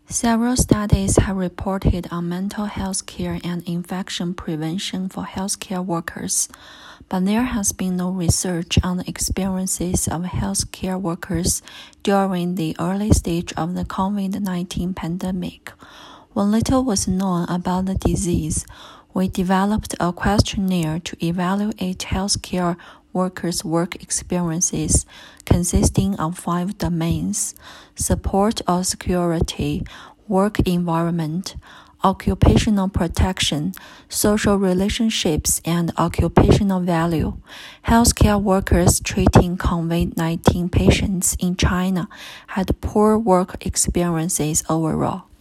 Several studies have reported on mental health care and infection prevention for healthcare workers, but there has been no research on the experiences of healthcare workers during the early stage of the COVID-19 pandemic. When little was known about the disease, we developed a questionnaire to evaluate healthcare workers' work experiences consisting of 5 domains: support or security, work environment, occupational protection, social relationships, and occupational value. Healthcare workers treating COVID-19 patients in China had poor work experiences overall.